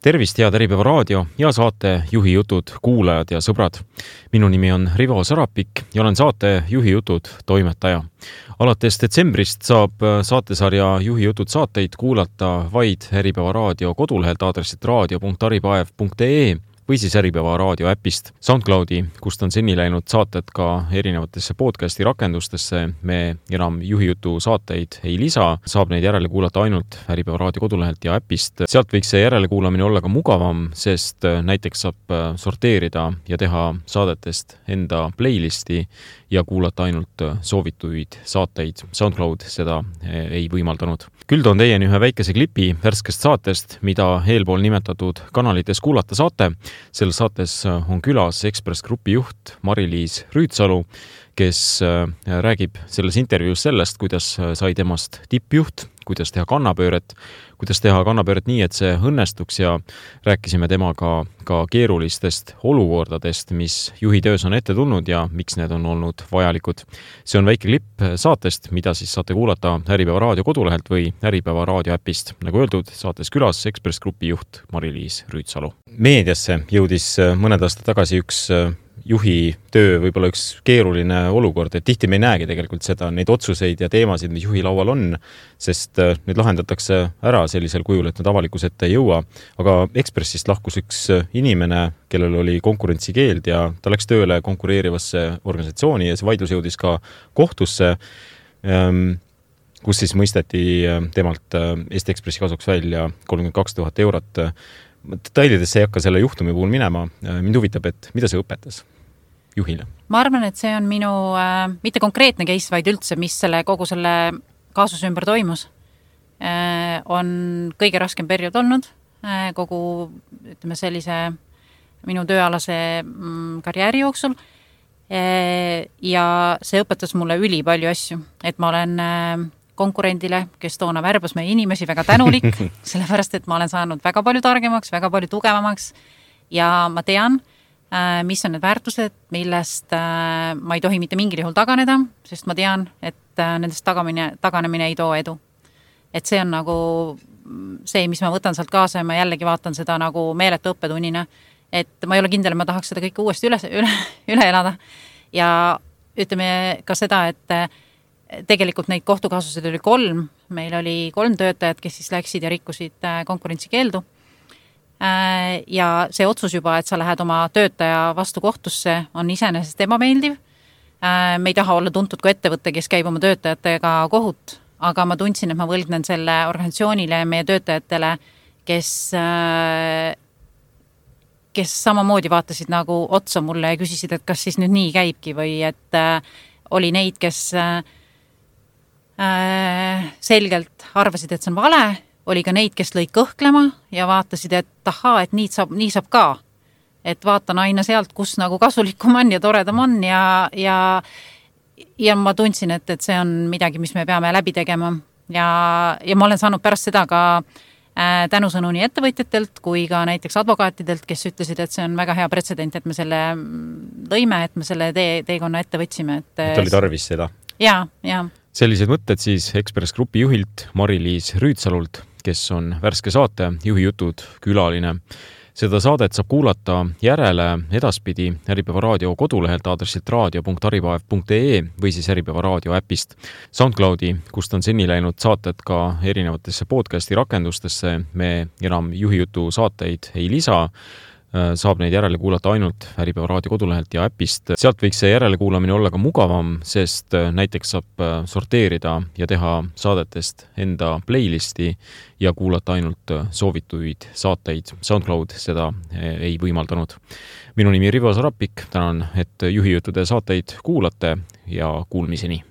Tervist, head Äripäeva raadio ja saate Juhi jutud kuulajad ja sõbrad. Minu nimi on Rivo Sarapik ja olen saate Juhi jutud toimetaja. Alates detsembrist saab saatesarja Juhi jutud saateid kuulata vaid Äripäeva raadio kodulehelt aadressit radio.aripaev.ee või siis Äripäeva raadio äpist. SoundCloudi, kust on seni läinud saated ka erinevatesse podcasti rakendustesse, me enam Juhi jutu saateid ei lisa, saab neid järele kuulata ainult Äripäeva raadio kodulehelt ja äpist. Sealt võiks see järele kuulamine olla ka mugavam, sest näiteks saab sorteerida ja teha saadetest enda playlisti ja kuulata ainult soovituid saateid. SoundCloud seda ei võimaldanud. Küll toon teieni ühe väikese klipi värskest saatest, mida eelpool nimetatud kanalites kuulata saate. Selles saates on külas Ekspress Grupi juht Mari-Liis Rüütsalu, kes räägib selles intervjuus sellest, kuidas sai temast tippjuht, kuidas teha kannapööret nii, et see õnnestuks ja rääkisime temaga ka keerulistest olukordadest, mis juhi töös on ette tulnud ja miks need on olnud vajalikud. See on väike klipp saatest, mida siis saate kuulata Äripäeva raadio kodulehelt või Äripäeva raadio äpist. Nagu öeldud, saates külas Ekspress Grupi juht Mari-Liis Rüütsalu. Meediasse jõudis mõned aastad tagasi üks juhi töö võib-olla üks keeruline olukord, et tihti me ei näegi tegelikult seda, neid otsuseid ja teemasid, mis juhi laual on, sest need lahendatakse ära sellisel kujul, et nad avalikkuse ette ei jõua. Aga Ekspressist lahkus üks inimene, kellel oli konkurentsikeeld ja ta läks tööle konkureerivasse organisatsiooni ja see vaidlus jõudis ka kohtusse, kus siis mõisteti temalt Eesti Ekspressi kasuks välja 32 000 eurot. Detailidesse ei hakka selle juhtumi puhul minema. Mind huvitab, et mida see õpetas juhile? Ma arvan, et see on minu mitte konkreetne case, vaid üldse, mis kogu selle kaasuse ümber toimus. On kõige raskem periood olnud kogu sellise minu tööalase karjääri jooksul. Ja see õpetas mulle ülipalju asju, et ma olen konkurendile, kes toona värbas meie inimesi, väga tänulik, sellepärast, et ma olen saanud väga palju targemaks, väga palju tugevamaks ja ma tean, mis on need väärtused, millest ma ei tohi mitte mingil juhul taganeda, sest ma tean, et nendest taganemine ei too edu. Et see on nagu see, mis ma võtan sealt kaasa ja ma jällegi vaatan seda nagu meeletu õppetunnina, et ma ei ole kindel, ma tahaks seda kõike uuesti üle elada ja ütleme ka seda, et tegelikult neid kohtukaasuseid oli 3. Meil oli 3 töötajat, kes siis läksid ja rikkusid konkurentsikeeldu. Ja see otsus juba, et sa lähed oma töötaja vastu kohtusse, on iseenesest ebameeldiv. Me ei taha olla tuntud kui ettevõte, kes käib oma töötajatega kohut, aga ma tundsin, et ma võlgnen selle organisatsioonile ja meie töötajatele, kes samamoodi vaatasid nagu otsa mulle ja küsisid, et kas siis nüüd nii käibki või et oli neid, kes selgelt arvasid, et see on vale, oli ka neid, kes lõid kõhklema ja vaatasid, et et nii saab ka. Et vaatan aina sealt, kus nagu kasulikum on ja toredam on ja ma tundsin, et see on midagi, mis me peame läbi tegema ja ma olen saanud pärast seda ka tänusõnu nii ettevõtjatelt kui ka näiteks advokaatidelt, kes ütlesid, et see on väga hea pretsedent, et me selle lõime, et me selle teekonna ette võtsime. Et oli tarvis seda? Ja. Sellised mõtted siis Ekspress Grupi juhilt Mari-Liis Rüütsalult, kes on värske saate Juhi jutud külaline. Seda saadet saab kuulata järele edaspidi Äripäeva raadio kodulehelt aadressit radio.aripaev.ee või siis Äripäeva raadio äpist. SoundCloudi, kust on seni läinud saated ka erinevatesse podcasti rakendustesse, me enam Juhi jutu saateid ei lisa, saab neid järele kuulata ainult Äripäeva raadio kodulehelt ja äpist. Sealt võiks see järele kuulamine olla ka mugavam, sest näiteks saab sorteerida ja teha saadetest enda playlisti ja kuulata ainult soovituid saateid. SoundCloud seda ei võimaldanud. Minu nimi Rivo Sarapik, tänan, et Juhi jutude saateid kuulate ja kuulmiseni.